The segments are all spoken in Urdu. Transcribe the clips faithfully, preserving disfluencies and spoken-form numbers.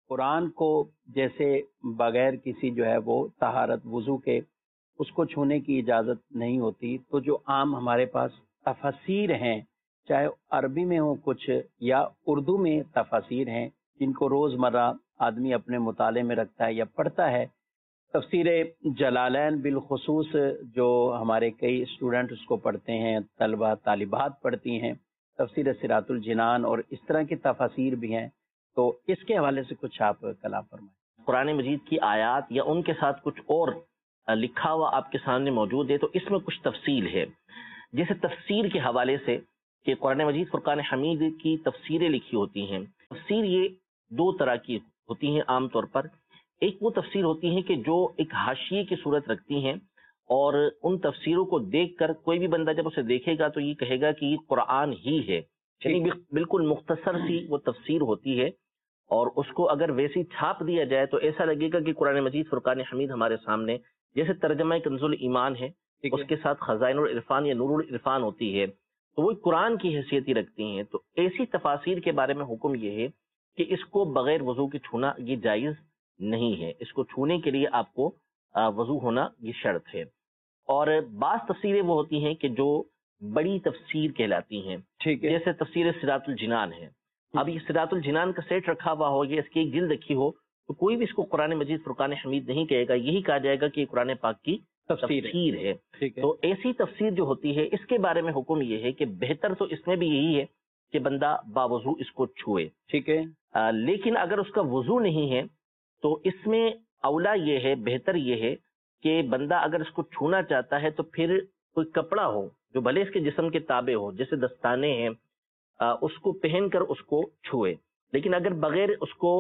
قرآن کو جیسے بغیر کسی جو ہے وہ طہارت وضو کے اس کو چھونے کی اجازت نہیں ہوتی، تو جو عام ہمارے پاس تفاسیر ہیں، چاہے عربی میں ہوں کچھ یا اردو میں تفاسیر ہیں جن کو روزمرہ آدمی اپنے مطالعے میں رکھتا ہے یا پڑھتا ہے، تفسیر جلالین بالخصوص جو ہمارے کئی اسٹوڈنٹ اس کو پڑھتے ہیں، طلبہ طالبات پڑھتی ہیں، تفسیر صراط الجنان اور اس طرح کی تفاسیر بھی ہیں، تو اس کے حوالے سے کچھ آپ کلام فرمائیں۔ قرآن مجید کی آیات یا ان کے ساتھ کچھ اور لکھا ہوا آپ کے سامنے موجود ہے تو اس میں کچھ تفصیل ہے، جیسے تفسیر کے حوالے سے کہ قرآن مجید فرقان حمید کی تفسیریں لکھی ہوتی ہیں۔ تفسیر یہ دو طرح کی ہوتی ہیں عام طور پر، ایک وہ تفسیر ہوتی ہے کہ جو ایک حاشیے کی صورت رکھتی ہیں، اور ان تفسیروں کو دیکھ کر کوئی بھی بندہ جب اسے دیکھے گا تو یہ کہے گا کہ یہ قرآن ہی ہے، یعنی بالکل مختصر سی وہ تفسیر ہوتی ہے، اور اس کو اگر ویسی چھاپ دیا جائے تو ایسا لگے گا کہ قرآن مجید فرقان حمید ہمارے سامنے، جیسے ترجمہ کنز الایمان ہے اس کے ساتھ خزائن العرفان یا نور العرفان ہوتی ہے، تو وہ قرآن کی حیثیت ہی رکھتی ہیں۔ تو ایسی تفاسیر کے بارے میں حکم یہ ہے کہ اس کو بغیر وضو کے چھونا یہ جائز نہیں ہے، اس کو چھونے کے لیے آپ کو وضو ہونا یہ شرط ہے۔ اور بعض تفسیریں وہ ہوتی ہیں کہ جو بڑی تفسیر کہلاتی ہیں، جیسے تفسیر صراط الجنان ہے۔ اب یہ صراط الجنان کا سیٹ رکھا ہوا ہو یا اس کی ایک جلد رکھی ہو تو کوئی بھی اس کو قرآن مجید فرقان حمید نہیں کہے گا، یہی کہا جائے گا کہ یہ قرآن پاک کی تفسیر ہے۔ تو ایسی تفسیر جو ہوتی ہے اس کے بارے میں حکم یہ ہے کہ بہتر تو اس میں بھی یہی ہے کہ بندہ باوضو اس کو چھوئے، ٹھیک ہے، لیکن اگر اس کا وضو نہیں ہے تو اس میں اولا یہ ہے، بہتر یہ ہے کہ بندہ اگر اس کو چھونا چاہتا ہے تو پھر کوئی کپڑا ہو جو بھلے اس کے جسم کے تابع ہو، جیسے دستانے ہیں، اس کو پہن کر اس کو چھوئے۔ لیکن اگر بغیر اس کو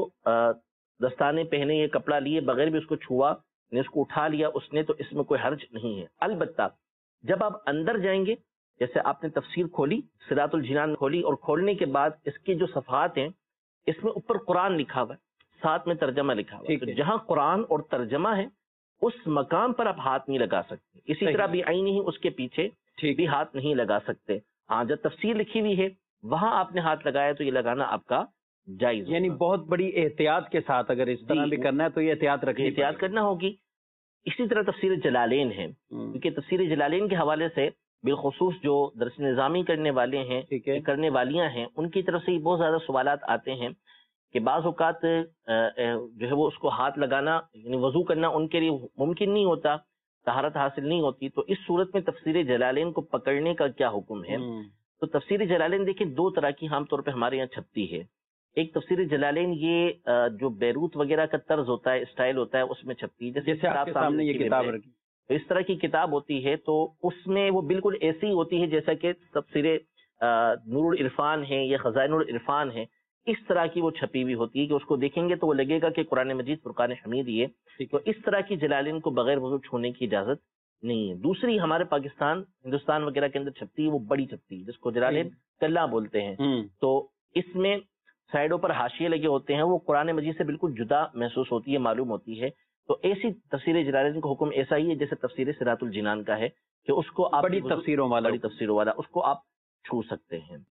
دستانے پہنے یا کپڑا لیے بغیر بھی اس کو چھوا، نے اس کو اٹھا لیا اس نے، تو اس میں کوئی حرج نہیں ہے۔ البتہ جب آپ اندر جائیں گے، جیسے آپ نے تفسیر کھولی، صراط الجنان کھولی، اور کھولنے کے بعد اس کے جو صفحات ہیں اس میں اوپر قرآن لکھا ہوا ہے، ساتھ میں ترجمہ لکھا ہوا ہے، تو جہاں قرآن اور ترجمہ ہے اس مقام پر آپ ہاتھ نہیں لگا سکتے، اسی طرح بھی عین ہی اس کے پیچھے بھی ہاتھ نہیں لگا سکتے۔ ہاں، جب تفسیر لکھی ہوئی ہے وہاں آپ نے ہاتھ لگایا تو یہ لگانا آپ کا جائز، یعنی بہت بڑی احتیاط کے ساتھ اگر اس طرح بھی کرنا ہے تو یہ احتیاط رکھنی احتیاط کرنا ہوگی۔ اسی طرح تفسیر جلالین ہے، کیونکہ تفسیر جلالین کے حوالے سے بالخصوص جو درس نظامی کرنے والے ہیں، کرنے والیاں ہیں، ان کی طرف سے یہ بہت زیادہ سوالات آتے ہیں کہ بعض اوقات جو ہے وہ اس کو ہاتھ لگانا یعنی وضو کرنا ان کے لیے ممکن نہیں ہوتا، طہارت حاصل نہیں ہوتی، تو اس صورت میں تفسیر جلالین کو پکڑنے کا کیا حکم ہے؟ تو تفسیر جلالین دیکھیں دو طرح کی عام طور پہ ہمارے یہاں چھپتی ہے۔ ایک تفسیر جلالین یہ جو بیروت وغیرہ کا طرز ہوتا ہے، اسٹائل ہوتا ہے، اس میں چھپتی ہے، جیسے آپ کے سامنے یہ کتاب رکھی، اس طرح کی کتاب ہوتی ہے، تو اس میں وہ بالکل ایسی ہوتی ہے جیسا کہ تفسیر نور العرفان ہے یا خزائن العرفان ہے، اس طرح کی وہ چھپی ہوئی ہوتی ہے کہ اس کو دیکھیں گے تو وہ لگے گا کہ قرآن مجید فرقان حمید ہی ہے۔ تو اس طرح کی جلالین کو بغیر وضو چھونے کی اجازت نہیں ہے۔ دوسری ہمارے پاکستان ہندوستان وغیرہ کے اندر چھپتی ہے، وہ بڑی چھپتی ہے جس کو جلالین کلہ بولتے ہیں، تو اس میں سائڈوں پر حاشیے لگے ہوتے ہیں، وہ قرآن مجید سے بالکل جدا محسوس ہوتی ہے، معلوم ہوتی ہے۔ تو ایسی تفسیر جلالین کا حکم ایسا ہی ہے جیسے تفسیر صراط الجنان کا ہے کہ اس کو آپ بڑی تفسیروں والا بڑی تفسیروں والا اس کو آپ چھو سکتے ہیں۔